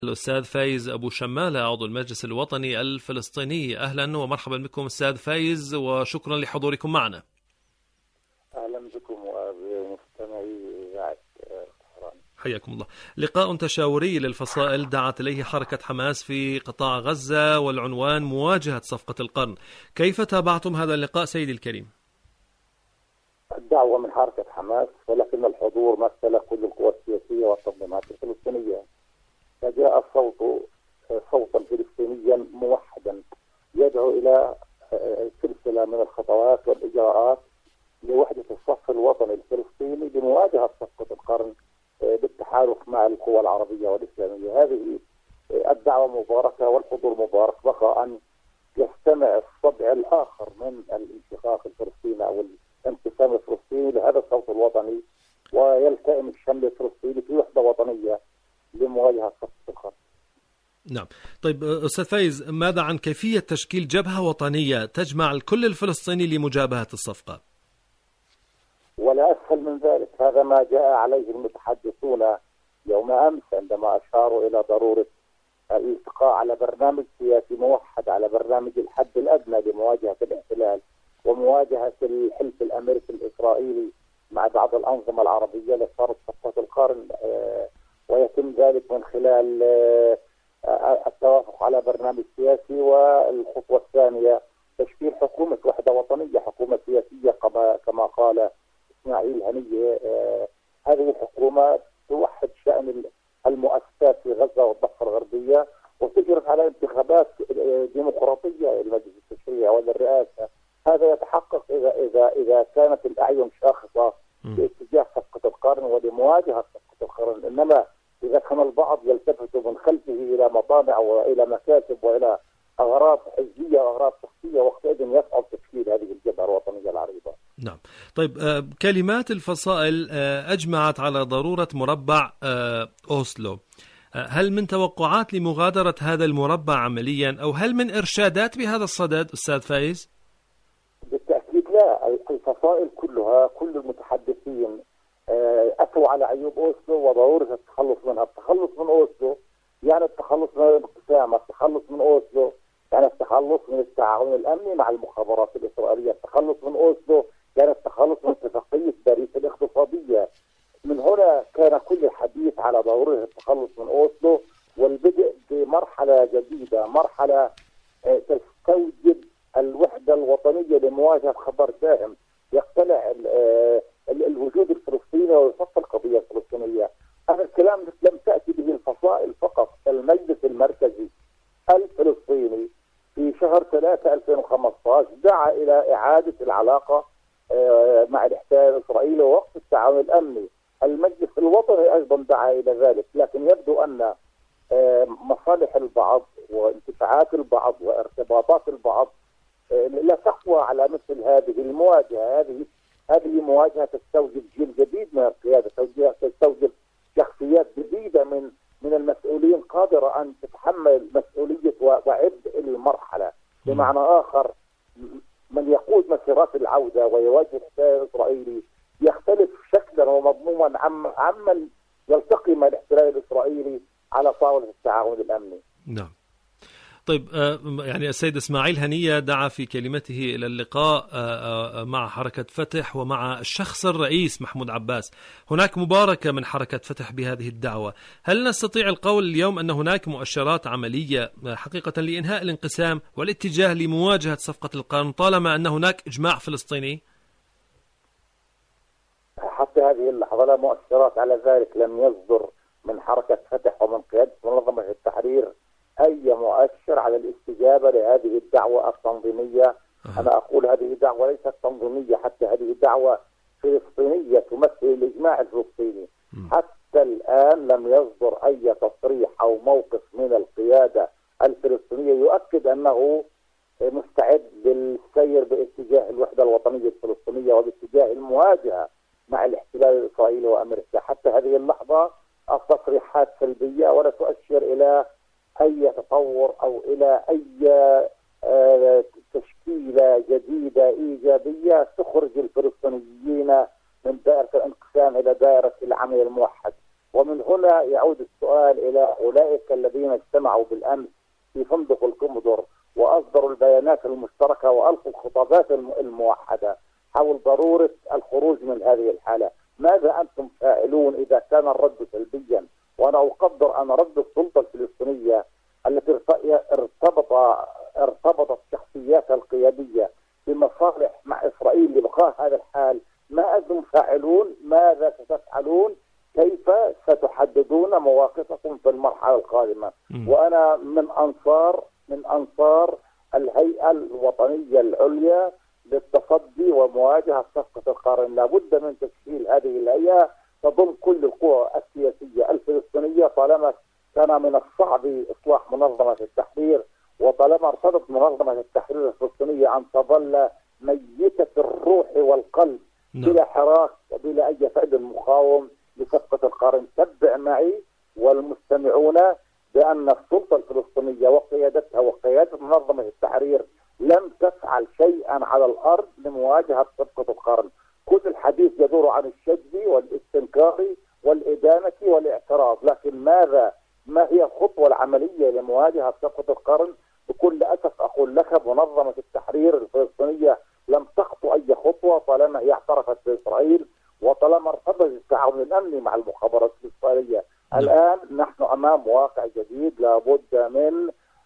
الأستاذ فايز أبو شمالة عضو المجلس الوطني الفلسطيني. أهلا ومرحبا بكم أستاذ فايز، وشكرا لحضوركم معنا. أهلا بكم وبمستمعي إذاعة طهران. حياكم الله. لقاء تشاوري للفصائل دعت إليه حركة حماس في قطاع غزة والعنوان مواجهة صفقة القرن. كيف تابعتم هذا اللقاء سيدي الكريم؟ الدعوة من حركة حماس، ولكن الحضور مثل كل القوى السياسية والتنظيمات الفلسطينية، فجاء الصوت صوتا فلسطينيا موحدا يدعو إلى سلسلة من الخطوات والإجراءات لوحدة الصف الوطني الفلسطيني بمواجهة صفقة القرن بالتحالف مع القوى العربية والإسلامية. هذه الدعوة مباركة والحضور مبارك، بقى أن يستمع الصدع الآخر من الانشقاق الفلسطيني أو الانقسام الفلسطيني لهذا الصوت الوطني، ويلتئم الشمل الفلسطيني في وحدة وطنية لمواجهة صفقة القرن. نعم. طيب أستاذ فايز، ماذا عن كيفية تشكيل جبهة وطنية تجمع الكل الفلسطيني لمجابهة الصفقة؟ ولا أسهل من ذلك. هذا ما جاء عليه المتحدثون يوم أمس عندما أشاروا إلى ضرورة الالتقاء على برنامج سياسي موحد، على برنامج الحد الأدنى لمواجهة الاحتلال ومواجهة الحلف الأمريكي الإسرائيلي مع بعض الأنظمة العربية لفرض صفقة القرن، ويتم ذلك من خلال التوافق على برنامج سياسي. والخطوة الثانية تشكيل حكومة وحدة وطنية، حكومة سياسية كما قال إسماعيل هنية. هذه الحكومة توحد شأن المؤسسات في غزة والضفة الغربية وتجري على انتخابات ديمقراطية للمجلس التشريعي وللرئاسة. هذا يتحقق إذا كانت الأعين شاخصة باتجاه صفقة القرن ولمواجهة صفقة القرن. إنما إذا كان البعض يلتفت من خلفه إلى مطامع وإلى مكاتب وإلى أغراض حزبية وأغراض شخصية، وقتئذ يصعب تشكيل هذه الجبهة الوطنية العريضة. نعم. طيب كلمات الفصائل أجمعت على ضرورة مربع أوسلو. هل من توقعات لمغادرة هذا المربع عمليا، أو هل من إرشادات بهذا الصدد أستاذ فايز؟ بالتأكيد لا. الفصائل كلها، كل المتحدثين أتوا على عيوب أوسلو وضرورة التخلص منها. التخلص من أوسلو يعني التخلص من الانقسام، التخلص من أوسلو يعني التخلص من التعاون الأمني مع المخابرات الإسرائيلية، التخلص من أوسلو يعني التخلص من اتفاقية باريس الاقتصادية. من هنا كان كل الحديث على ضرورة التخلص من أوسلو والبدء بمرحلة جديدة، مرحلة تستوجب الوحدة الوطنية لمواجهة خطر دائم يقتلع الوجود الفلسطيني ويصف القضية الفلسطينية. هذا الكلام لم تأتي به الفصائل فقط. المجلس المركزي الفلسطيني في شهر 3/2015 دعا إلى إعادة العلاقة مع الاحتلال الإسرائيلي ووقف التعاون الأمني. المجلس الوطني أيضا دعا إلى ذلك، لكن يبدو أن مصالح البعض وانتفاعات البعض وارتباطات البعض لا تقوى على مثل هذه المواجهة. هذه مواجهة تستوجب جيل جديد من القيادة، تستوجب شخصيات جديدة من المسؤولين قادرة أن تتحمل مسؤولية وعبء المرحلة. بمعنى آخر، من يقود مسيرات العودة ويواجه الاحتلال الإسرائيلي يختلف شكلا ومضموما عمن يلتقي مع الاحتلال الإسرائيلي على طاولة التعاون الأمني. نعم. طيب يعني السيد إسماعيل هنية دعا في كلمته إلى اللقاء مع حركة فتح ومع الشخص الرئيس محمود عباس. هناك مباركة من حركة فتح بهذه الدعوة. هل نستطيع القول اليوم أن هناك مؤشرات عملية حقيقة لإنهاء الانقسام والاتجاه لمواجهة صفقة القرن طالما أن هناك إجماع فلسطيني؟ حتى هذه اللحظة لا مؤشرات على ذلك. لم يصدر من حركة فتح ومن قيادة منظمة التحرير أي مؤشر على الاستجابة لهذه الدعوة التنظيمية. أنا أقول هذه دعوة ليست تنظيمية، حتى هذه دعوة فلسطينية تمثل الإجماع الفلسطيني. حتى الآن لم يصدر أي تصريح أو موقف من القيادة الفلسطينية يؤكد أنه مستعد للسير باتجاه الوحدة الوطنية الفلسطينية وباتجاه المواجهة مع الاحتلال الإسرائيلي وأمريكا. حتى هذه اللحظة التصريحات سلبية ولا تؤشر إلى أي تطور أو إلى أي تشكيلة جديدة إيجابية تخرج الفلسطينيين من دائرة الانقسام إلى دائرة العمل الموحد. ومن هنا يعود السؤال إلى أولئك الذين اجتمعوا بالأمس في فندق الكومودور وأصدروا البيانات المشتركة وألقوا الخطابات الموحدة حول ضرورة الخروج من هذه الحالة. ماذا أنتم فاعلون إذا كان الرد سلبيا؟ وأنا أقدر أن رد السلطة الفلسطينية التي ارتبطت شخصياتها القيادية بمصالح مع إسرائيل لبقاء هذا الحال. ما أنتم فاعلون؟ ماذا ستفعلون؟ كيف ستحددون مواقفكم في المرحلة القادمة؟ وأنا من أنصار الهيئة الوطنية العليا للتصدي ومواجهة صفقة القرن. لابد من تشكيل هذه الهيئة تضم كل القوى السياسية الفلسطينية، طالما كان من الصعب إصلاح منظمة التحرير، وطالما ارتضت منظمة التحرير الفلسطينية أن تظل ميتة الروح والقلب بلا حراك وبلا أي فعل مقاوم لصفقة القرن. تبع معي والمستمعون بأن السلطة الفلسطينية وقيادتها وقيادة منظمة التحرير لم تفعل شيئا على الأرض لمواجهة صفقة القرن. كل الحديث يدور عن الشجب والاستنكار والإدانة والاعتراض، لكن ما هي الخطوة العملية لمواجهة صفقة القرن؟ بكل أسف أقول لك منظمة التحرير الفلسطينية لم تخطو أي خطوة طالما هي اعترفت بإسرائيل وطالما ارتبط التعاون الأمني مع المخابرات الإسرائيلية. الآن نحن أمام واقع جديد، لابد من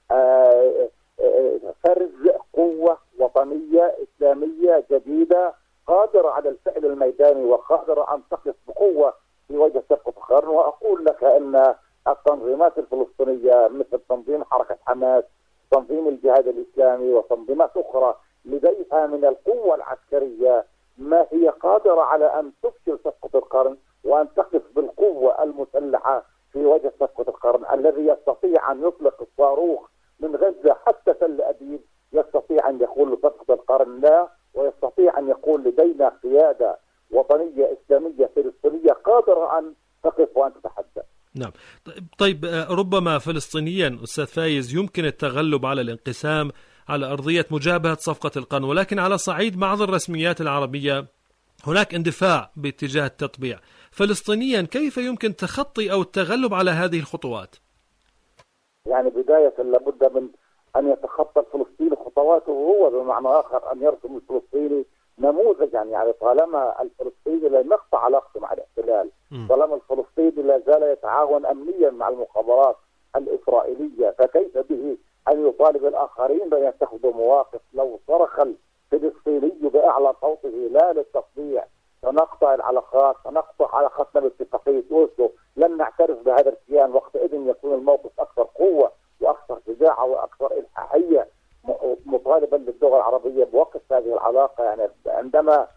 فرز قوة وطنية إسلامية جديدة قادرة على الفعل الميداني وقادرة أن تقف بقوة في وجه صفقة القرن. وأقول لك أن التنظيمات الفلسطينية مثل تنظيم حركة حماس، تنظيم الجهاد الإسلامي وتنظيمات أخرى لديها من القوة العسكرية ما هي قادرة على أن تفشل صفقة القرن وأن تقف بالقوة المسلحة في وجه صفقة القرن. الذي يستطيع أن يطلق الصاروخ من غزة حتى تل أبيب يستطيع أن يقول لصفقة القرن لا، ويستطيع أن يقول لدينا قيادة وطنية إسلامية فلسطينية قادرة أن تقف وأن تتحدى. نعم. طيب ربما فلسطينيا أستاذ فايز يمكن التغلب على الانقسام على أرضية مجابهة صفقة القرن، ولكن على صعيد بعض الرسميات العربية هناك اندفاع باتجاه التطبيع. فلسطينيا كيف يمكن تخطي أو التغلب على هذه الخطوات؟ يعني بداية لابد من أن يتخطى الفلسطيني خطواته هو، بمعنى آخر أن يرسم الفلسطيني نموذجا. يعني طالما الفلسطيني لم يقطع علاقته مع الاحتلال، طالما الفلسطيني لا زال يتعاون أمنيا مع المخابرات الإسرائيلية، فكيف به أن يطالب الآخرين بأن يتخذوا مواقف؟ لو صرخ الفلسطيني بأعلى صوته لا للتطبيع سنقطع العلاقات، سنقطع علاقتنا باتفاقية أوسلو، لن نعترف بهذا الكيان. وقتئذ يكون الموقف أكثر قوة وأكثر شجاعة وأكثر إلحاحية، مطالبا للدول العربية بوقف هذه العلاقة. يعني عندما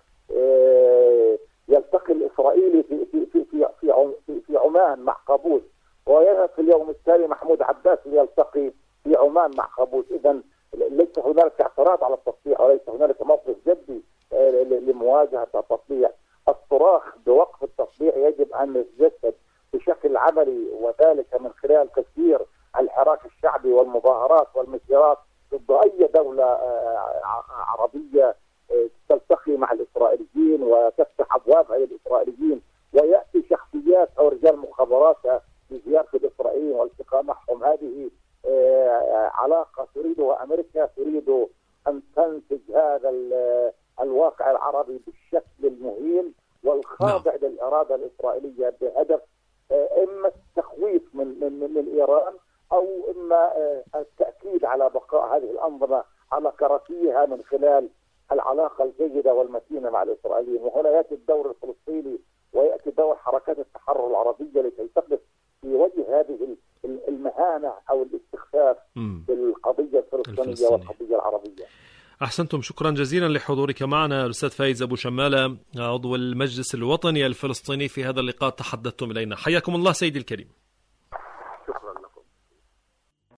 يلتقي الإسرائيلي في عمان مع قابوس ويذهب في اليوم التالي محمود عباس يلتقي في عمان مع قابوس، إذن ليس هنالك اعتراض على التطبيع وليس هنالك موقف جدي لمواجهة التطبيع. الصراخ بوقف التطبيع يجب أن يتجسد بشكل عملي، وذلك من خلال تسيير الحراك الشعبي والمظاهرات والمسيرات ضد أي دولة عربية تلتقي مع الإسرائيليين وتفتح أبوابها للإسرائيليين، ويأتي شخصيات أو رجال مخابرات لزيارة الإسرائيليين والالتقاء معهم. هذه علاقة تريدها أمريكا، تريد أن تنتج هذا الواقع العربي بالشكل المهين والخاضع للإرادة الإسرائيلية بهدف إما التخويف من إيران أو إما التأكيد على بقاء هذه الأنظمة على كراسيها من خلال العلاقة الجيدة والمتينة مع الإسرائيليين. وهنا يأتي الدور الفلسطيني ويأتي دور حركات التحرر العربية لكي تقف في وجه هذه المهانة أو الاستخفاف بالقضية الفلسطينية والقضية العربية. أحسنتم، شكرا جزيلا لحضورك معنا الأستاذ فايز أبو شمالة عضو المجلس الوطني الفلسطيني في هذا اللقاء. تحدثتم إلينا، حياكم الله سيدي الكريم.